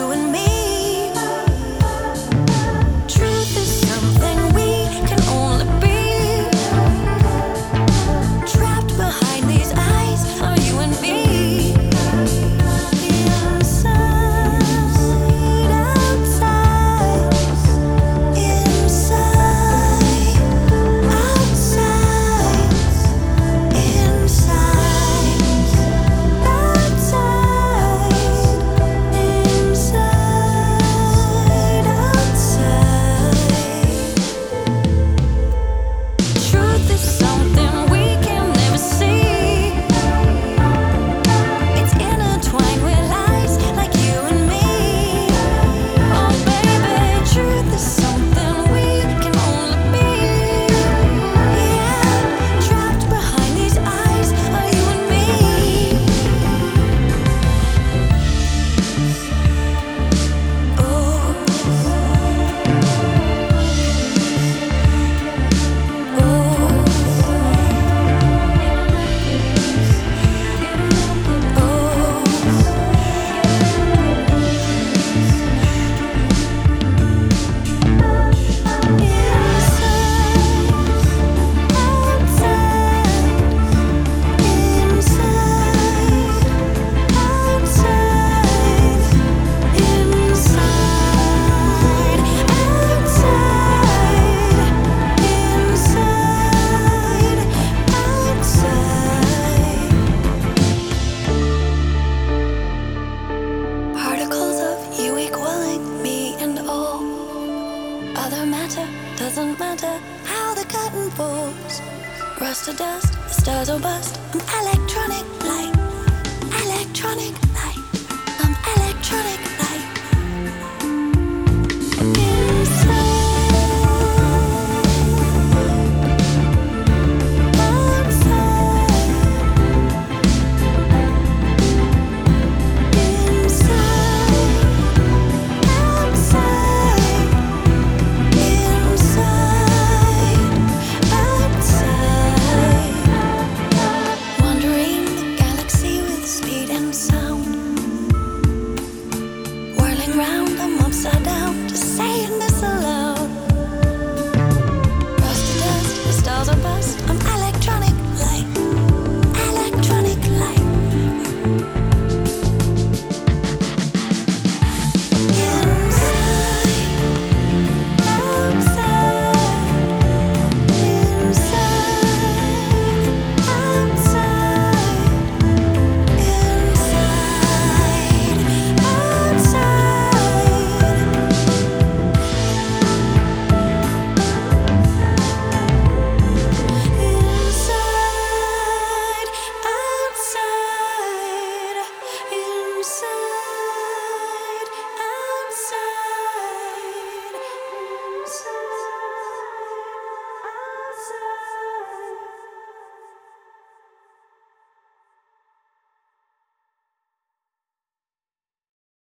you and me. Truth is something we can only be. Trapped behind these eyes are you and me. Inside, outside, inside, outside, inside, truth is something we can never see. It's intertwined with lies like you and me. Oh baby, truth is something we can only be. Yeah, trapped behind these eyes are you and me. Particles of you equaling me and all other matter doesn't matter how the curtain falls. Rust to dust, the stars will bust. I'm electronic light, electronic light. I'm electronic light. Wandering the galaxy with speed and sound, whirling round, I'm upside down to say